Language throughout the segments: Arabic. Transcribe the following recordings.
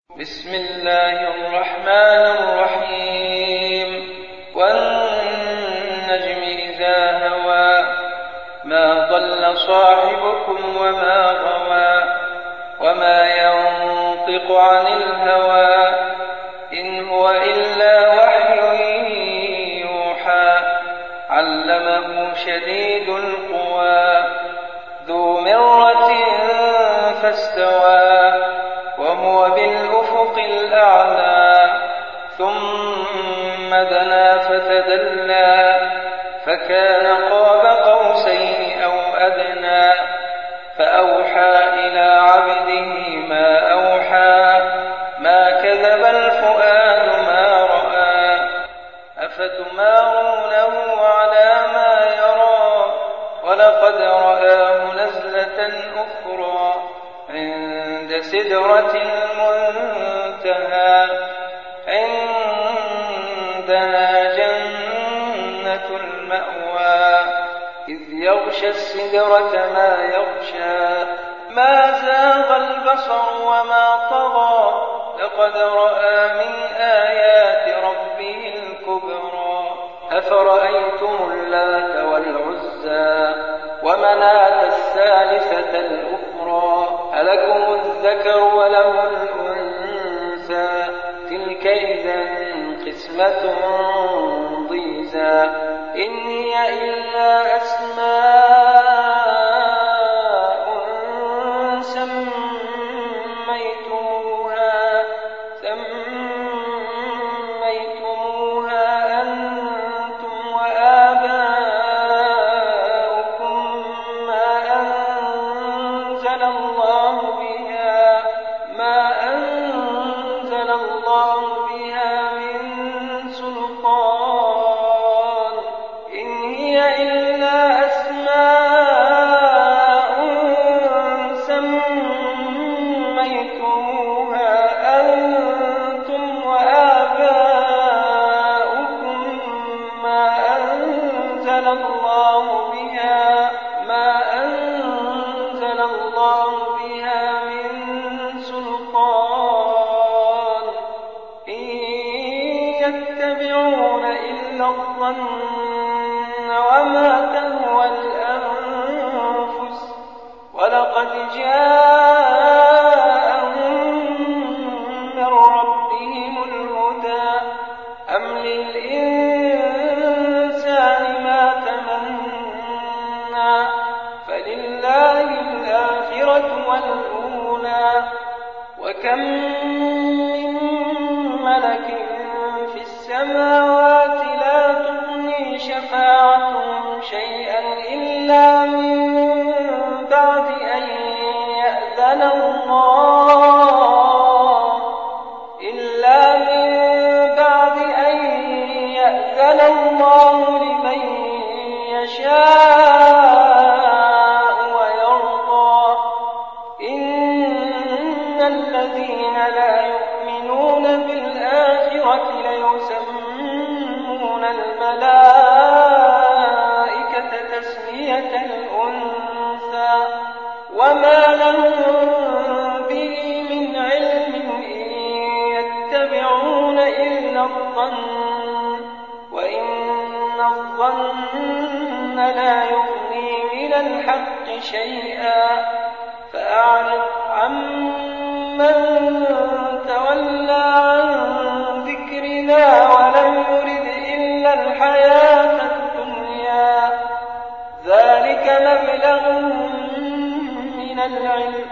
بسم الله الرحمن الرحيم والنجم إذا هوى ما ضل صاحبكم وما غوى وما ينطق عن الهوى إن هو إلا وحي يوحى علمه شديد القوى ذو مرة فاستوى وهو بالأفق الأعلى ثم دنا فتدلى فكان قاب قوسين أو أدنى فأوحى إلى عبده ما أوحى ما كذب الفؤاد ما رأى أفتمارونه على ما يرى ولقد رآه نزلة أخرى عند سدرة المنتهى عندها جنة المأوى إذ يغشى السدرة ما يغشى ما زاغ البصر وما طغى لقد رأى من آيات ربه الكبرى أفرأيتم اللات والعزى ومناة الثالثة الأخرى ألكم الذكر وله الأنثى تلك إذا قسمة ضيزى إن هي إلا أسماء سميتموها أنتم وآباؤكم ما أنزل الله بها من سلطان إن هي إلا أسماء سميتموها أنتم وآباؤكم ما أنزل الله بها من سلطان إن يتبعون إلا الظن وما تهوى الأنفس ولقد جاءهم من ربهم الهدى أم للإنسان ما تمنى فلله الآخرة والأولى وكم من ملك في السماوات لا تغني شفاعتهم شيئا إلا من بعد أن يأذن الله لمن يشاء ويرضى إن الذين لا يؤمنون بالآخرة ليسمون الملائكة تسمية الأنثى وما لهم به من علم إن يتبعون إلا الظن وإن الظن لا يغني من الحق شيئا فأعرض عمن تولى عن ذكرنا ولم يرد إلا الحياة الدنيا ذلك مبلغهم من العلم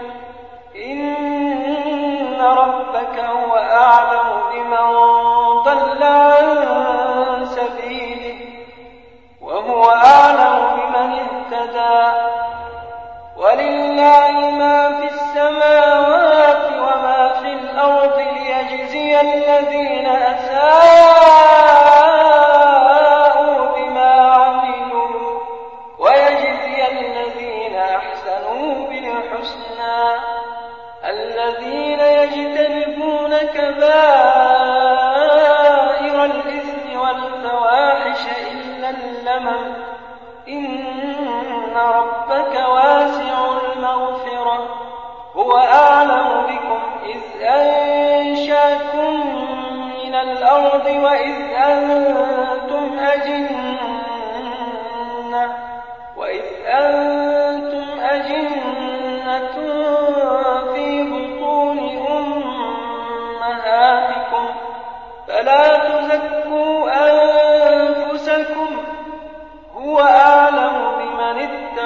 إن ربك هو أعلم بمن ضل عن سبيله وهو أعلم بمن اهتدى ولله ما في السماوات وما في الأرض ليجزي الذين أساءوا بما عملوا ويجزي الذين أحسنوا بالحسنى الذين يجتنبون كبائر الإثم والفواحش إلا اللمم إن ربك واسع المغفرة هو أعلم بكم إذ أنشأكم أنشأكم من الأرض وإذ أنتم أجنة في بطون أمهاتكم فلا تزكوا أنفسكم هو أعلم بمن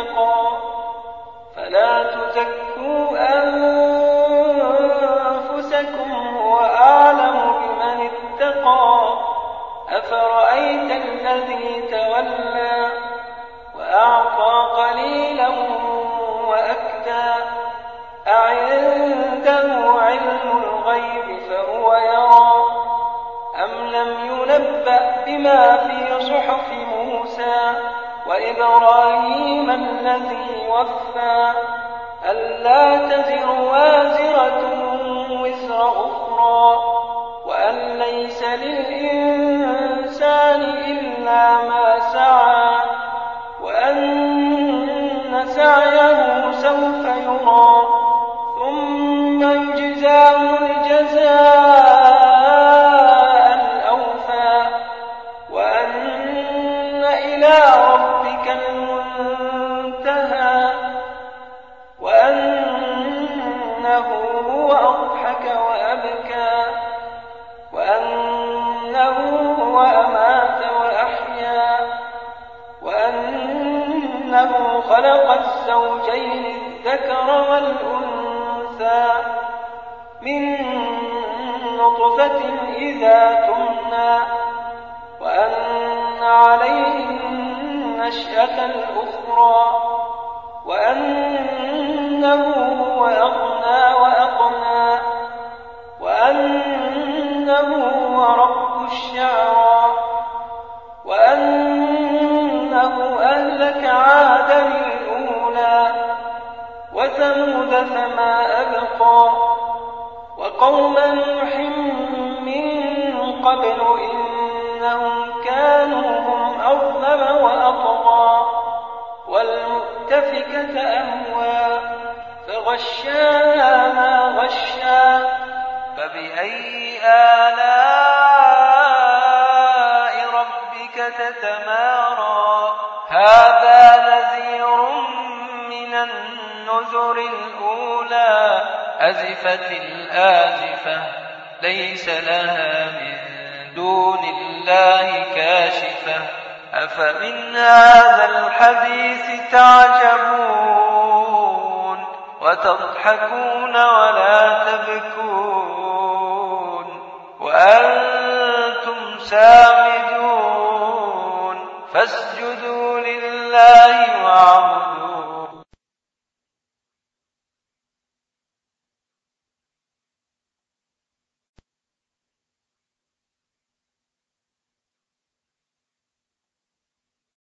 اتقى أفرأيت الذي تولى وأعطى قليلا وأكدى أعنده علم الغيب فهو يرى أم لم ينبأ بما في صحف موسى وإبراهيم الذي وفى ألا تزر وازرة وزر أخرى وأن ليس للإنسان إلا ما سعى وأن سعيه سوف يرى ثم يجزاه الجزاء الأوفى وأن إلى ربك المنتهى وأنه هو أضحك وأبكى وأنه هو أمات وأحيا وأنه خلق الزوجين الذكر والأنثى من نطفة إذا تمنى وأن عليه النشأة الأخرى وأنه هو أغنى وأقنى وأنه هو رب الشعرى وأنه أهلك عادا الأولى وثمود فما أبقى وقوم نوح من قبل إنهم كانوا هم أظلم وأطغى والمؤتفكة أهوى فغشاها ما غشا فبأي آلاء ربك تتمارى هذا نذير من النذر الأولى أزفت الآزفة ليس لها من دون الله كاشفة أفمن هذا الحديث تعجبون وتضحكون ولا تبكون وأنتم سامدون فاسجدوا لله واعبدوا